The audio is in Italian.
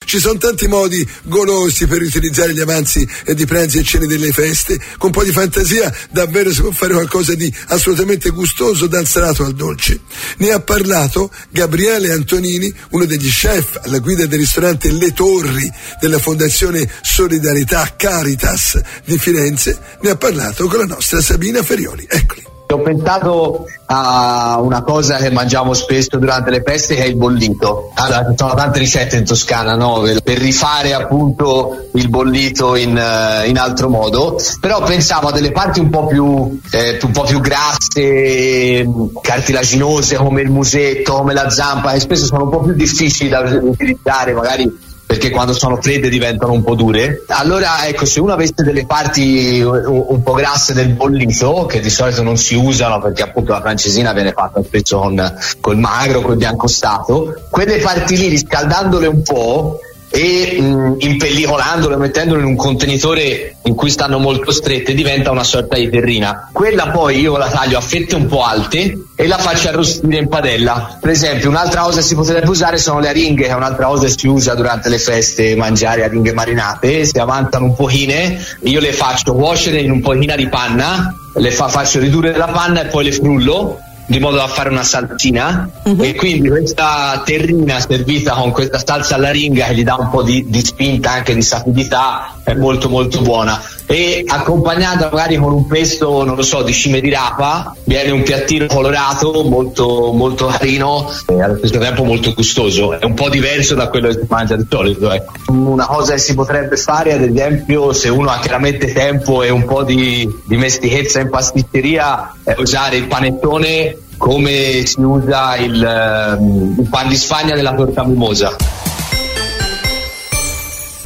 Ci sono tanti modi golosi per utilizzare gli avanzi e di pranzi e cene delle feste. Con un po' di fantasia davvero si può fare qualcosa di assolutamente gustoso, dal salato al dolce. Ne ha parlato Gabriele Antonini, uno degli chef alla guida del ristorante Le Torri della Fondazione Solidarietà Caritas di Firenze. Ne ha parlato con la nostra Sabina Ferioli. Eccoli. Ho pensato a una cosa che mangiamo spesso durante le feste, che è il bollito. Allora, ci sono tante ricette in Toscana, no? Per rifare appunto il bollito in altro modo, però pensavo a delle parti un po' più grasse, cartilaginose, come il musetto, come la zampa, che spesso sono un po' più difficili da utilizzare, magari perché quando sono fredde diventano un po' dure. Allora ecco, se uno avesse delle parti un po' grasse del bollito, che di solito non si usano perché appunto la francesina viene fatta spesso col magro, col biancostato, quelle parti lì, riscaldandole un po' e impellicolandole, mettendole in un contenitore in cui stanno molto strette, diventa una sorta di terrina. Quella poi io la taglio a fette un po' alte e la faccio arrostire in padella. Per esempio, un'altra cosa che si potrebbe usare sono le aringhe, che è un'altra cosa che si usa durante le feste, mangiare aringhe marinate. Si avanzano un pochine, io le faccio cuocere in un pochina di panna, le faccio ridurre la panna e poi le frullo di modo da fare una salsina, e quindi questa terrina servita con questa salsa all'aringa, che gli dà un po' di spinta, anche di sapidità, è molto molto buona, e accompagnata magari con un pesto, non lo so, di cime di rapa, viene un piattino colorato molto molto carino e allo stesso tempo molto gustoso. È un po' diverso da quello che si mangia di solito, ecco. Una cosa che si potrebbe fare, ad esempio, se uno ha chiaramente tempo e un po' di dimestichezza in pasticceria, è usare il panettone come si usa il pan di Spagna nella torta mimosa.